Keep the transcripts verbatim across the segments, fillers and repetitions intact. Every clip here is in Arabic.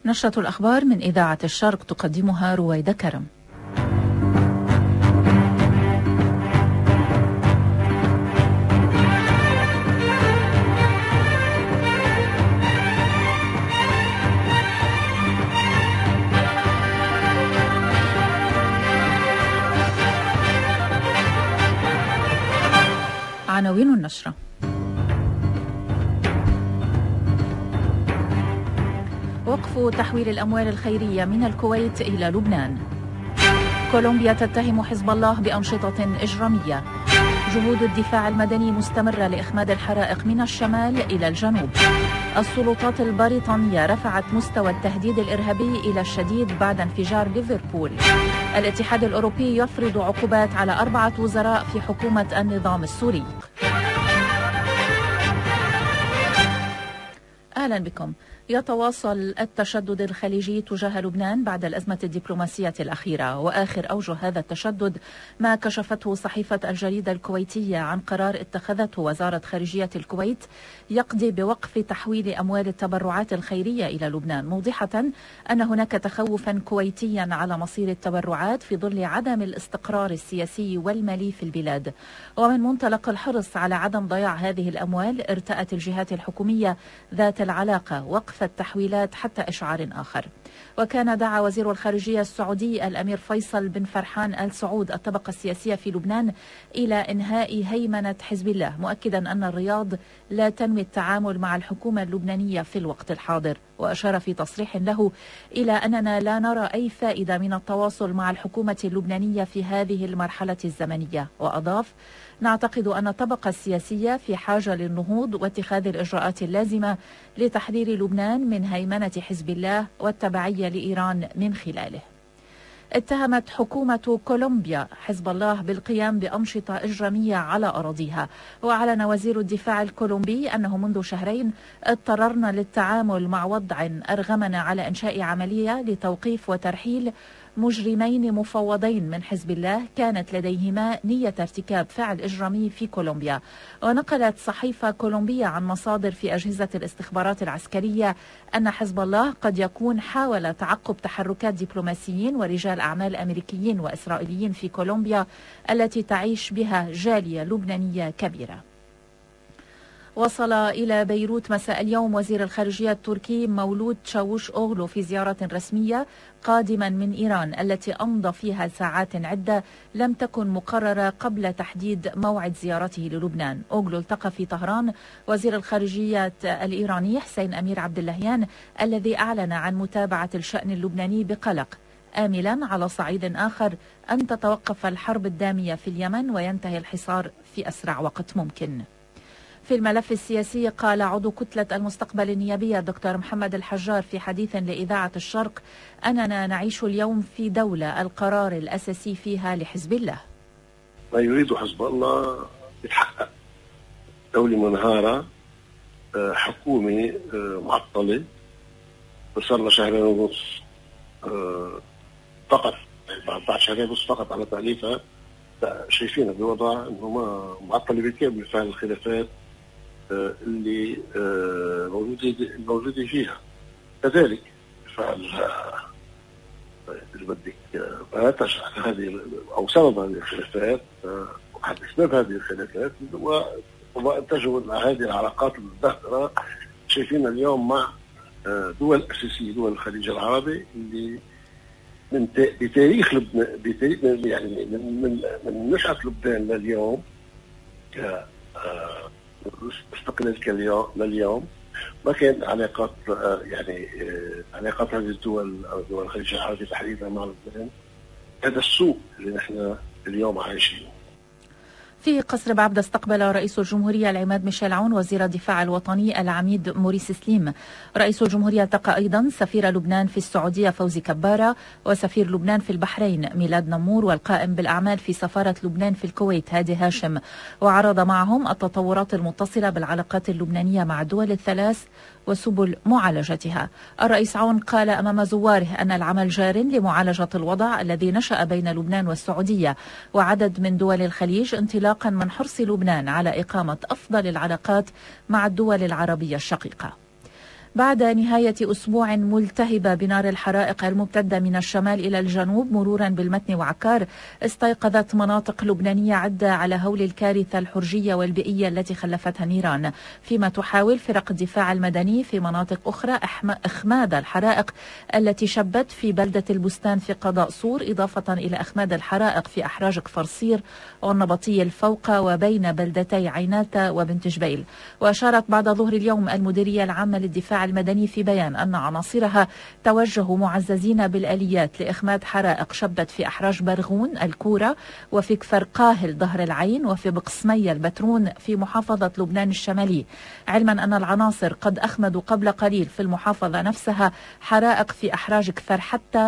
نشرة الأخبار من إذاعة الشرق تقدمها رويدة كرم. عناوين النشرة: وقف تحويل الأموال الخيرية من الكويت إلى لبنان. كولومبيا تتهم حزب الله بأنشطة إجرامية. جهود الدفاع المدني مستمرة لإخماد الحرائق من الشمال إلى الجنوب. السلطات البريطانية رفعت مستوى التهديد الإرهابي إلى الشديد بعد انفجار ليفربول. الاتحاد الأوروبي يفرض عقوبات على أربعة وزراء في حكومة النظام السوري. أهلا بكم. يتواصل التشدد الخليجي تجاه لبنان بعد الأزمة الدبلوماسية الأخيرة، وآخر أوجه هذا التشدد ما كشفته صحيفة الجريدة الكويتية عن قرار اتخذته وزارة خارجية الكويت يقضي بوقف تحويل أموال التبرعات الخيرية إلى لبنان، موضحة أن هناك تخوفا كويتيا على مصير التبرعات في ظل عدم الاستقرار السياسي والمالي في البلاد. ومن منطلق الحرص على عدم ضياع هذه الأموال ارتأت الجهات الحكومية ذات العلاقة وقف التحويلات حتى إشعار آخر. وكان دعا وزير الخارجية السعودي الأمير فيصل بن فرحان آل سعود الطبقة السياسية في لبنان إلى إنهاء هيمنة حزب الله، مؤكدا أن الرياض لا تنوي التعامل مع الحكومة اللبنانية في الوقت الحاضر. وأشار في تصريح له إلى أننا لا نرى أي فائدة من التواصل مع الحكومة اللبنانية في هذه المرحلة الزمنية. وأضاف: نعتقد أن الطبقة السياسية في حاجة للنهوض واتخاذ الإجراءات اللازمة لتحرير لبنان من هيمنة حزب الله والتبعية لإيران من خلاله. اتهمت حكومة كولومبيا حزب الله بالقيام بأنشطة إجرامية على أراضيها. وأعلن وزير الدفاع الكولومبي أنه منذ شهرين اضطررنا للتعامل مع وضع أرغمنا على إنشاء عملية لتوقيف وترحيل مجرمين مفوضين من حزب الله كانت لديهما نية ارتكاب فعل إجرامي في كولومبيا. ونقلت صحيفة كولومبية عن مصادر في أجهزة الاستخبارات العسكرية أن حزب الله قد يكون حاول تعقب تحركات دبلوماسيين ورجال أعمال أمريكيين وإسرائيليين في كولومبيا التي تعيش بها جالية لبنانية كبيرة. وصل إلى بيروت مساء اليوم وزير الخارجية التركي مولود تشاوش أوغلو في زيارة رسمية قادما من إيران التي أمضى فيها ساعات عدة لم تكن مقررة قبل تحديد موعد زيارته للبنان. أوغلو التقى في طهران وزير الخارجية الإيراني حسين أمير عبد اللهيان الذي أعلن عن متابعة الشأن اللبناني بقلق، آملا على صعيد آخر أن تتوقف الحرب الدامية في اليمن وينتهي الحصار في أسرع وقت ممكن. في الملف السياسي قال عضو كتلة المستقبل النيابية الدكتور محمد الحجار في حديث لإذاعة الشرق أننا نعيش اليوم في دولة القرار الأساسي فيها لحزب الله. ما يريد حزب الله يتحقق، دولة منهارة، حكومة معطلة صار لها شهرين ونص فقط، بعد شهرين ونص فقط على تأليفها، شايفينها بوضع انه ما معطله بالكامل في الخلافات اللي موجوده موجوده فيها. كذلك فعل اللي بدك نتج هذه او سبب هذه الخلافات وحد اسباب هذه الخلافات وما انتجوا هذه العلاقات المزدهره شايفينها اليوم مع دول اساسيه، دول الخليج العربي اللي من بتاريخ لبنان، بتاريخ يعني من من من نشأة لبنان لليوم استقلال لليوم ما كان علاقات يعني علاقات هذه الدول او دول الخليج العربي تحديدا مع لبنان. هذا السوء اللي نحن اليوم عايشينه. في قصر بعبدة استقبل رئيس الجمهورية العماد ميشيل عون وزير الدفاع الوطني العميد موريس سليم. رئيس الجمهورية التقى أيضا سفير لبنان في السعودية فوزي كبارة وسفير لبنان في البحرين ميلاد نمور والقائم بالأعمال في سفارة لبنان في الكويت هادي هاشم، وعرض معهم التطورات المتصلة بالعلاقات اللبنانية مع الدول الثلاث وسبل معالجتها. الرئيس عون قال أمام زواره أن العمل جار لمعالجة الوضع الذي نشأ بين لبنان والسعودية وعدد من دول الخليج انطلاقا من حرص لبنان على إقامة أفضل العلاقات مع الدول العربية الشقيقة. بعد نهاية أسبوع ملتهبة بنار الحرائق الممتدة من الشمال إلى الجنوب مرورا بالمتن وعكار، استيقظت مناطق لبنانية عدة على هول الكارثة الحرجية والبيئية التي خلفتها النيران، فيما تحاول فرق الدفاع المدني في مناطق أخرى إخماد الحرائق التي شبت في بلدة البستان في قضاء صور، إضافة إلى إخماد الحرائق في أحراج كفرصير والنبطية الفوق وبين بلدتي عيناتة وبنت جبيل. وأشارت بعد ظهر اليوم المديرية العامة للدفاع المدني في بيان أن عناصرها توجهوا معززين بالآليات لإخماد حرائق شبت في أحراج برغون الكورة وفي كفر قاهل ظهر العين وفي بقسمية البترون في محافظة لبنان الشمالي، علما أن العناصر قد أخمدوا قبل قليل في المحافظة نفسها حرائق في أحراج كفر حتى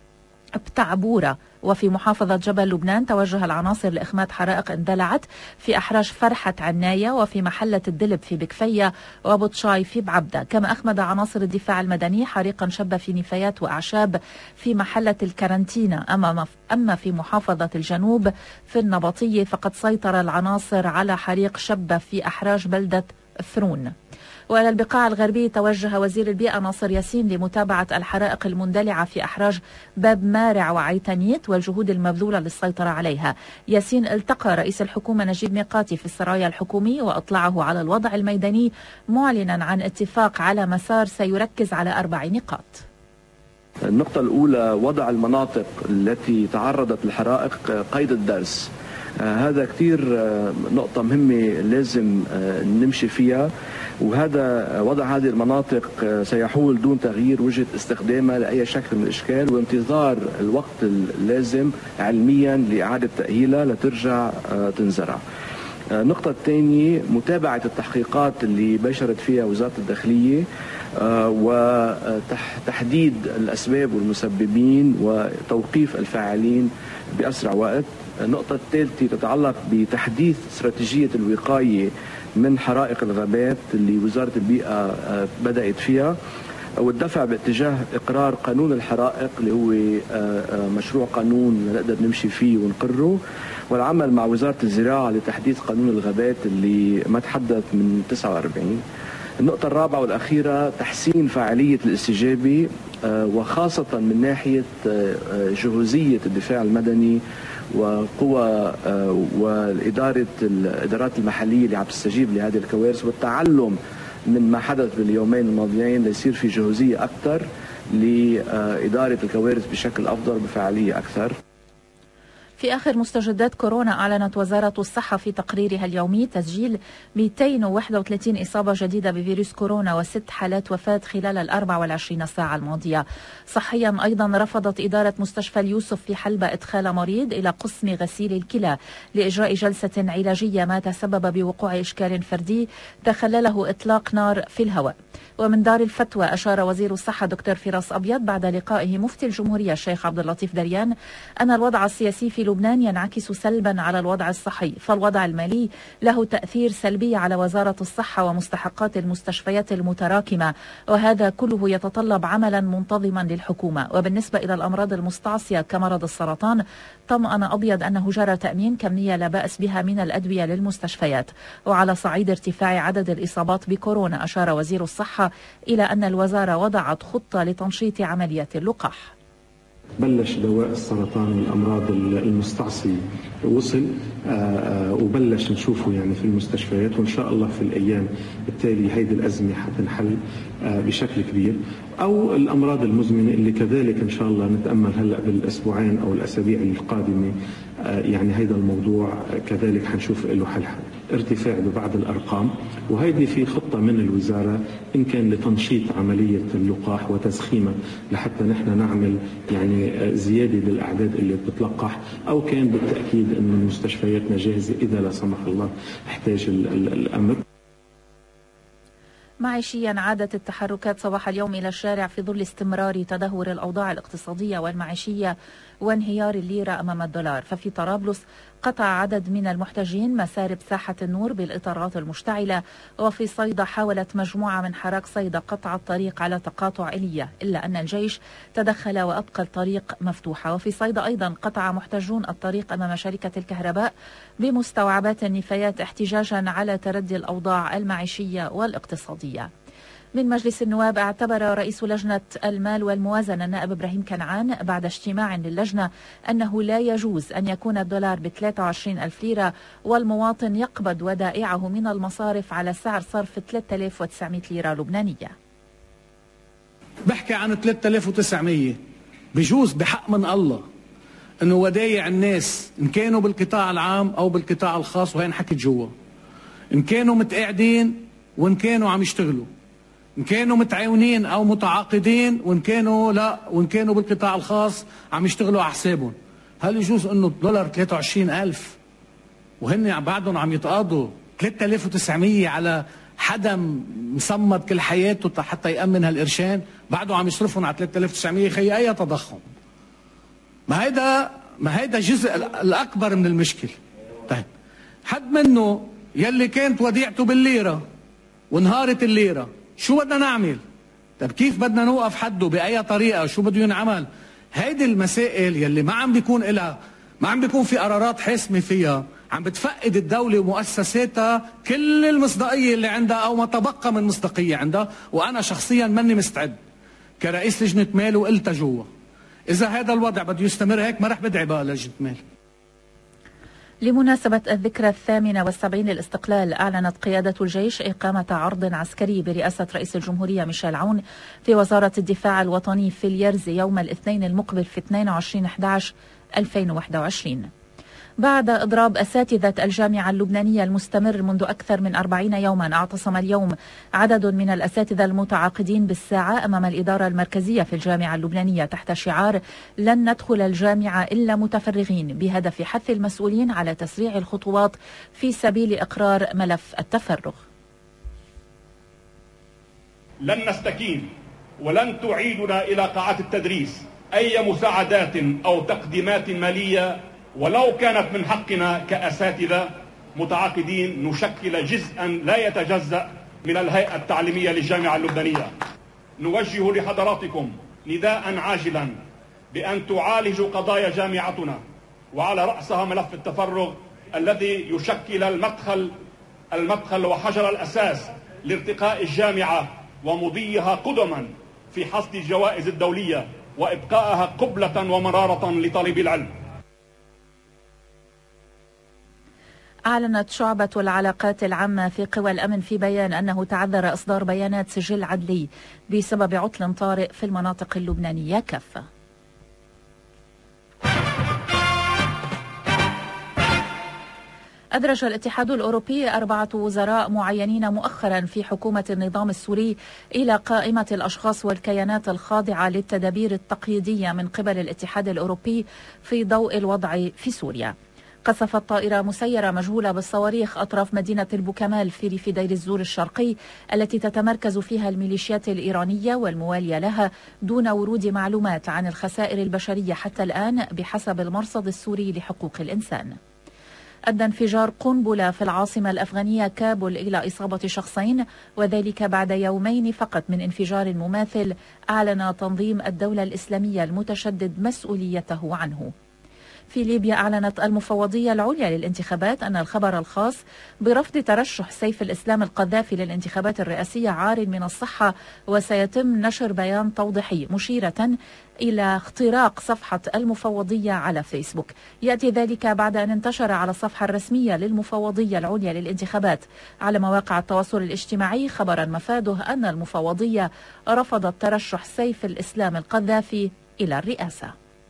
بتعبورة. وفي محافظة جبل لبنان توجه العناصر لإخماد حرائق اندلعت في أحراج فرحة عناية وفي محلة الدلب في بكفية وبطشاي في بعبدة. كما أخمد عناصر الدفاع المدني حريقا شب في نفايات وأعشاب في محلة الكرنتينة. أما أما في محافظة الجنوب في النبطية فقد سيطر العناصر على حريق شب في أحراج بلدة ثرون. وإلى البقاع الغربية توجه وزير البيئة ناصر ياسين لمتابعة الحرائق المندلعة في أحراج باب مارع وعيتانيت والجهود المبذولة للسيطرة عليها. ياسين التقى رئيس الحكومة نجيب ميقاتي في السرايا الحكومي وأطلعه على الوضع الميداني، معلنا عن اتفاق على مسار سيركز على أربع نقاط. النقطة الأولى وضع المناطق التي تعرضت للحرائق قيد الدرس. آه هذا كثير آه نقطة مهمة لازم آه نمشي فيها، وهذا وضع هذه المناطق آه سيحول دون تغيير وجهة استخدامها لأي شكل من الإشكال، وانتظار الوقت اللازم علميا لإعادة تأهيلها لترجع آه تنزرع. النقطة الثانية متابعة التحقيقات اللي بشرت فيها وزارة الداخلية آه وتحديد الأسباب والمسببين وتوقيف الفاعلين بأسرع وقت. النقطة الثالثة تتعلق بتحديث استراتيجية الوقاية من حرائق الغابات اللي وزارة البيئة بدأت فيها، والدفع باتجاه إقرار قانون الحرائق اللي هو مشروع قانون نقدر نمشي فيه ونقره، والعمل مع وزارة الزراعة لتحديث قانون الغابات اللي ما تحدث من تسعة وأربعين. النقطة الرابعة والأخيرة تحسين فاعلية الاستجابة وخاصة من ناحية جهوزية الدفاع المدني وقوى والإدارة الإدارات المحلية اللي عم تستجيب لهذه الكوارث، والتعلم من ما حدث باليومين الماضيين ليصير في جهوزية أكثر لإدارة الكوارث بشكل أفضل بفعالية أكثر. في آخر مستجدات كورونا، أعلنت وزارة الصحة في تقريرها اليومي تسجيل مئتين وواحد وثلاثين إصابة جديدة بفيروس كورونا وست حالات وفاة خلال الأربع والعشرين ساعة الماضية. صحيا أيضا رفضت إدارة مستشفى اليوسف في حلبة إدخال مريض إلى قسم غسيل الكلى لإجراء جلسة علاجية ما تسبب بوقوع إشكال فردي تخلله إطلاق نار في الهواء. ومن دار الفتوى أشار وزير الصحة دكتور فراس أبيض بعد لقائه مفتي الجمهورية الشيخ عبد اللطيف دريان أن الوضع السياسي في لبنان ينعكس سلبا على الوضع الصحي، فالوضع المالي له تأثير سلبي على وزارة الصحة ومستحقات المستشفيات المتراكمة، وهذا كله يتطلب عملا منتظما للحكومة. وبالنسبة إلى الأمراض المستعصية كمرض السرطان، طمأن أبيض أنه جرى تأمين كمية لا بأس بها من الأدوية للمستشفيات. وعلى صعيد ارتفاع عدد الإصابات بكورونا، أشار وزير الصحة إلى أن الوزارة وضعت خطة لتنشيط عمليات اللقاح. بلش دواء السرطان والأمراض المستعصية وصل وبلش نشوفه يعني في المستشفيات، وإن شاء الله في الأيام التالية هيدي الأزمة حتنحل بشكل كبير. أو الأمراض المزمنة اللي كذلك إن شاء الله نتأمل هلأ بالأسبوعين أو الأسابيع القادمة يعني هيدا الموضوع كذلك حنشوف له حل. ارتفاع ببعض الأرقام، وهيدي في خطة من الوزارة إن كان لتنشيط عملية اللقاح وتزخيمها لحتى نحن نعمل يعني زيادة للأعداد اللي بتتلقح، أو كان بالتأكيد أن مستشفياتنا جاهزة إذا لا سمح الله احتاج الأمر. معيشيا، عادت التحركات صباح اليوم إلى الشارع في ظل استمرار تدهور الأوضاع الاقتصادية والمعيشية وانهيار الليرة أمام الدولار. ففي طرابلس قطع عدد من المحتجين مسارب ساحة النور بالإطارات المشتعلة، وفي صيدا حاولت مجموعة من حراك صيدا قطع الطريق على تقاطع إلية، إلا أن الجيش تدخل وأبقى الطريق مفتوحة. وفي صيدا أيضا قطع محتجون الطريق أمام شركة الكهرباء بمستوعبات النفايات احتجاجا على تردي الأوضاع المعيشية والاقتصادية. من مجلس النواب اعتبر رئيس لجنة المال والموازنة النائب إبراهيم كنعان بعد اجتماع للجنة أنه لا يجوز أن يكون الدولار ب ثلاثة وعشرين ألف ليرة والمواطن يقبض ودائعه من المصارف على سعر صرف ثلاثة آلاف وتسعمائة ليرة لبنانية. بحكي عن ثلاثة آلاف وتسعمائة، بجوز بحق من الله أنه ودايع الناس إن كانوا بالقطاع العام أو بالقطاع الخاص، وهي انحكت جوا، إن كانوا متقاعدين وإن كانوا عم يشتغلوا، إن كانوا متعاونين أو متعاقدين وإن كانوا لا، وإن كانوا بالقطاع الخاص عم يشتغلوا على حسابهم، هل يجوز إنه الدولار ثلاثة وعشرين ألف وهن بعدهم عم يتقاضوا ثلاثة آلاف وتسعمائة على حدا مصمد كل حياته حتى يأمن هالقرشين، بعده عم يصرفهم على ثلاثة آلاف وتسعمائة؟ خي أي تضخم. ما هيدا ما هيدا جزء الأكبر من المشكلة. طيب حد منه يلي كانت وديعته بالليرة وانهارت الليرة، شو بدنا نعمل؟ طيب كيف بدنا نوقف حده؟ بأي طريقة؟ شو بده ينعمل؟ هيدي المسائل يلي ما عم بيكون إلها، ما عم بيكون في قرارات حاسمة فيها، عم بتفقد الدولة ومؤسساتها كل المصداقية اللي عندها أو ما تبقى من مصداقية عندها. وأنا شخصيا ماني مستعد كرئيس لجنة مال وقلتها جوا، إذا هذا الوضع بده يستمر هيك ما رح بدعي بقى لجنة مال. لمناسبة الذكرى الثامنة والسبعين للاستقلال، أعلنت قيادة الجيش إقامة عرض عسكري برئاسة رئيس الجمهورية ميشيل عون في وزارة الدفاع الوطني في اليرز يوم الاثنين المقبل في اثنين وعشرين أحد عشر ألفين وواحد وعشرين. بعد إضراب أساتذة الجامعة اللبنانية المستمر منذ أكثر من أربعين يوما، اعتصم اليوم عدد من الأساتذة المتعاقدين بالساعة أمام الإدارة المركزية في الجامعة اللبنانية تحت شعار لن ندخل الجامعة إلا متفرغين، بهدف حث المسؤولين على تسريع الخطوات في سبيل إقرار ملف التفرغ. لن نستكين ولن تعيدنا إلى قاعات التدريس أي مساعدات أو تقديمات مالية ولو كانت من حقنا كأساتذة متعاقدين نشكل جزءا لا يتجزأ من الهيئة التعليمية للجامعة اللبنانية. نوجه لحضراتكم نداء عاجلا بأن تعالجوا قضايا جامعتنا، وعلى رأسها ملف التفرغ الذي يشكل المدخل المدخل وحجر الأساس لارتقاء الجامعة ومضيها قدما في حصد الجوائز الدولية وإبقائها قبلة ومرارة لطالب العلم. أعلنت شعبة العلاقات العامة في قوى الأمن في بيان أنه تعذر إصدار بيانات سجل عدلي بسبب عطل طارئ في المناطق اللبنانية كافة. أدرج الاتحاد الأوروبي أربعة وزراء معينين مؤخرا في حكومة النظام السوري إلى قائمة الأشخاص والكيانات الخاضعة للتدابير التقييدية من قبل الاتحاد الأوروبي في ضوء الوضع في سوريا. قصفت طائرة مسيرة مجهولة بالصواريخ أطراف مدينة البوكمال في ريف دير الزور الشرقي التي تتمركز فيها الميليشيات الإيرانية والموالية لها دون ورود معلومات عن الخسائر البشرية حتى الآن بحسب المرصد السوري لحقوق الإنسان. أدى انفجار قنبلة في العاصمة الأفغانية كابول إلى إصابة شخصين، وذلك بعد يومين فقط من انفجار مماثل أعلن تنظيم الدولة الإسلامية المتشدد مسؤوليته عنه. في ليبيا أعلنت المفوضية العليا للانتخابات أن الخبر الخاص برفض ترشح سيف الإسلام القذافي للانتخابات الرئاسية عار من الصحة، وسيتم نشر بيان توضيحي مشيرة إلى اختراق صفحة المفوضية على فيسبوك. يأتي ذلك بعد أن انتشر على الصفحة الرسمية للمفوضية العليا للانتخابات على مواقع التواصل الاجتماعي خبرا مفاده أن المفوضية رفضت ترشح سيف الإسلام القذافي إلى الرئاسة.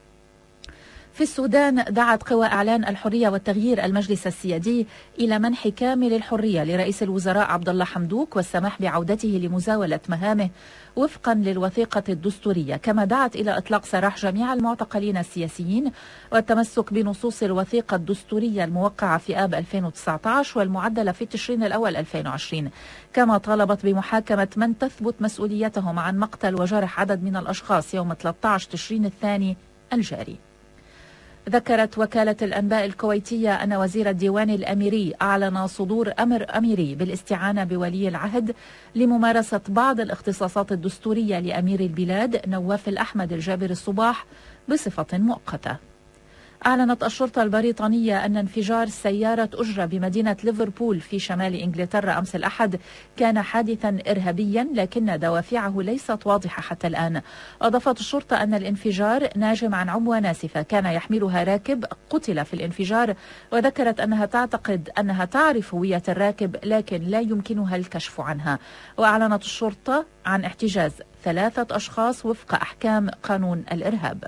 في السودان دعت قوى إعلان الحرية والتغيير المجلس السيادي إلى منح كامل الحرية لرئيس الوزراء عبد الله حمدوك والسماح بعودته لمزاولة مهامه وفقا للوثيقة الدستورية، كما دعت إلى إطلاق سراح جميع المعتقلين السياسيين والتمسك بنصوص الوثيقة الدستورية الموقعة في آب ألفين وتسعة عشر والمعدلة في تشرين الأول ألفين وعشرين، كما طالبت بمحاكمة من تثبت مسؤوليتهم عن مقتل وجرح عدد من الأشخاص يوم ثلاثة عشر تشرين الثاني الجاري. ذكرت وكالة الأنباء الكويتية أن وزير الديوان الأميري أعلن صدور أمر أميري بالاستعانة بولي العهد لممارسة بعض الاختصاصات الدستورية لأمير البلاد نواف الأحمد الجابر الصباح بصفة مؤقتة. أعلنت الشرطة البريطانية أن انفجار سيارة أجرة بمدينة ليفربول في شمال إنجلترا أمس الأحد كان حادثا إرهابيا، لكن دوافعه ليست واضحة حتى الآن. أضافت الشرطة أن الانفجار ناجم عن عنوة ناسفة كان يحملها راكب قتل في الانفجار، وذكرت أنها تعتقد أنها تعرف هوية الراكب لكن لا يمكنها الكشف عنها. وأعلنت الشرطة عن احتجاز ثلاثة أشخاص وفق أحكام قانون الإرهاب.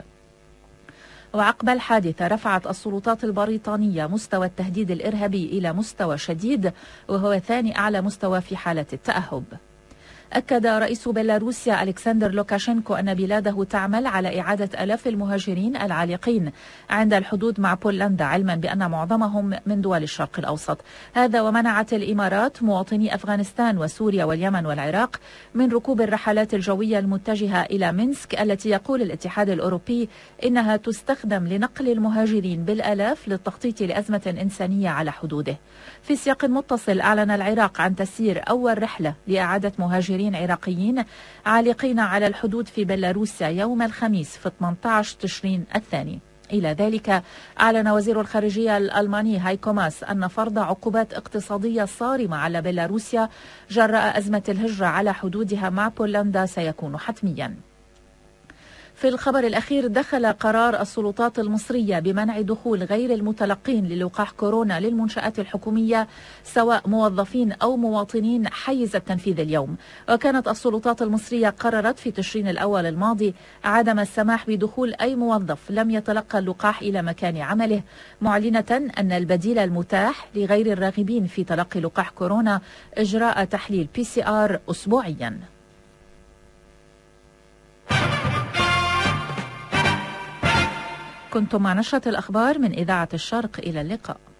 وعقب الحادثة رفعت السلطات البريطانية مستوى التهديد الإرهابي إلى مستوى شديد، وهو ثاني أعلى مستوى في حالة التأهب. أكد رئيس بيلاروسيا ألكسندر لوكاشينكو أن بلاده تعمل على إعادة آلاف المهاجرين العالقين عند الحدود مع بولندا، علما بأن معظمهم من دول الشرق الأوسط. هذا ومنعت الإمارات مواطني أفغانستان وسوريا واليمن والعراق من ركوب الرحلات الجوية المتجهة إلى مينسك، التي يقول الاتحاد الأوروبي إنها تستخدم لنقل المهاجرين بالآلاف للتخطيط لأزمة إنسانية على حدوده. في سياق متصل، أعلن العراق عن تسيير أول رحلة لإعادة مهاجرين عراقيين عالقين على الحدود في بيلاروسيا يوم الخميس في ثمانية عشر تشرين الثاني. إلى ذلك أعلن وزير الخارجية الألماني هايكو ماس أن فرض عقوبات اقتصادية صارمة على بيلاروسيا جراء أزمة الهجرة على حدودها مع بولندا سيكون حتميا. في الخبر الأخير، دخل قرار السلطات المصرية بمنع دخول غير المتلقين للقاح كورونا للمنشآت الحكومية سواء موظفين أو مواطنين حيز التنفيذ اليوم. وكانت السلطات المصرية قررت في تشرين الأول الماضي عدم السماح بدخول أي موظف لم يتلقى اللقاح إلى مكان عمله، معلنة أن البديل المتاح لغير الراغبين في تلقي لقاح كورونا إجراء تحليل بي سي آر أسبوعيا. كنتم مع نشرة الأخبار من إذاعة الشرق، إلى اللقاء.